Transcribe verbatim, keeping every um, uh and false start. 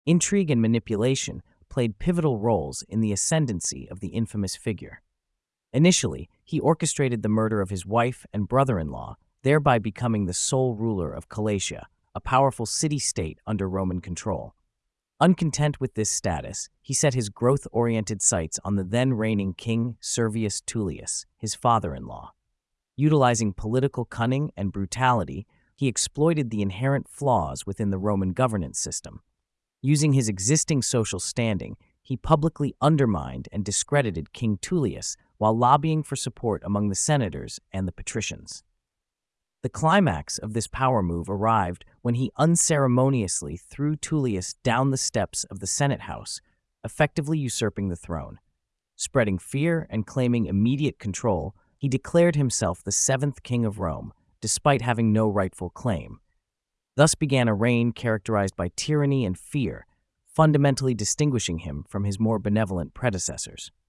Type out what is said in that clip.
Intrigue and manipulation played pivotal roles in the ascendancy of the infamous figure. Initially, he orchestrated the murder of his wife and brother-in-law, thereby becoming the sole ruler of Calatia, a powerful city-state under Roman control. Uncontent with this status, he set his growth-oriented sights on the then-reigning king Servius Tullius, his father-in-law. Utilizing political cunning and brutality, he exploited the inherent flaws within the Roman governance system. Using his existing social standing, he publicly undermined and discredited King Tullius while lobbying for support among the senators and the patricians. The climax of this power move arrived when he unceremoniously threw Tullius down the steps of the Senate House, effectively usurping the throne. Spreading fear and claiming immediate control, he declared himself the seventh king of Rome, despite having no rightful claim. Thus began a reign characterized by tyranny and fear, fundamentally distinguishing him from his more benevolent predecessors.